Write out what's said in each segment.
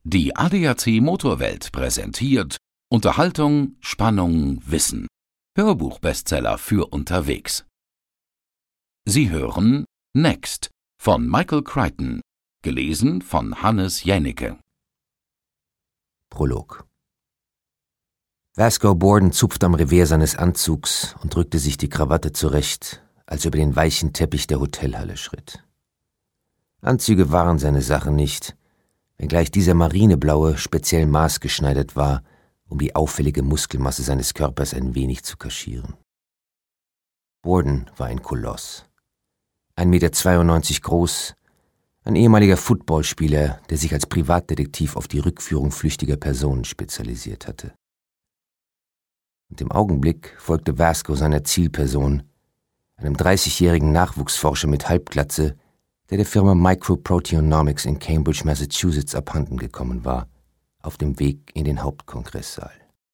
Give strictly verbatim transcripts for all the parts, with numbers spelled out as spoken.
Die A D A C Motorwelt präsentiert Unterhaltung, Spannung, Wissen. Hörbuchbestseller für unterwegs. Sie hören Next von Michael Crichton, gelesen von Hannes Jänicke. Prolog. Vasco Borden zupfte am Revers seines Anzugs und drückte sich die Krawatte zurecht, als er über den weichen Teppich der Hotelhalle schritt. Anzüge waren seine Sache nicht, wenngleich dieser marineblaue speziell maßgeschneidert war, um die auffällige Muskelmasse seines Körpers ein wenig zu kaschieren. Borden war ein Koloss. ein Meter zweiundneunzig groß, ein ehemaliger Footballspieler, der sich als Privatdetektiv auf die Rückführung flüchtiger Personen spezialisiert hatte. Und im Augenblick folgte Vasco seiner Zielperson, einem dreißigjährigen Nachwuchsforscher mit Halbglatze, der der Firma Microproteomics in Cambridge, Massachusetts abhanden gekommen war, auf dem Weg in den Hauptkongresssaal.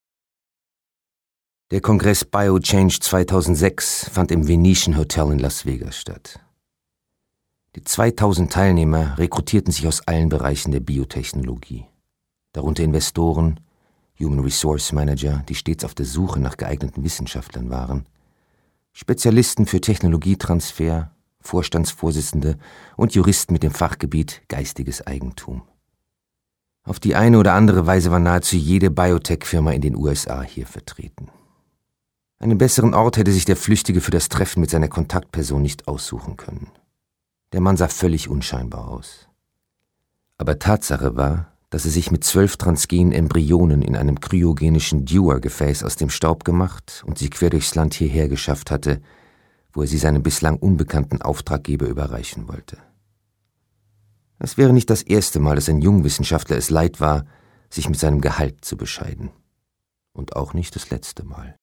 Der Kongress BioChange zweitausendsechs fand im Venetian Hotel in Las Vegas statt. Die zweitausend Teilnehmer rekrutierten sich aus allen Bereichen der Biotechnologie, darunter Investoren, Human Resource Manager, die stets auf der Suche nach geeigneten Wissenschaftlern waren, Spezialisten für Technologietransfer, Vorstandsvorsitzende und Juristen mit dem Fachgebiet geistiges Eigentum. Auf die eine oder andere Weise war nahezu jede Biotech-Firma in den U S A hier vertreten. Einen besseren Ort hätte sich der Flüchtige für das Treffen mit seiner Kontaktperson nicht aussuchen können. Der Mann sah völlig unscheinbar aus. Aber Tatsache war, dass er sich mit zwölf transgenen Embryonen in einem kryogenischen Dewar-Gefäß aus dem Staub gemacht und sich quer durchs Land hierher geschafft hatte, wo er sie seinem bislang unbekannten Auftraggeber überreichen wollte. Es wäre nicht das erste Mal, dass ein Jungwissenschaftler es leid war, sich mit seinem Gehalt zu bescheiden. Und auch nicht das letzte Mal.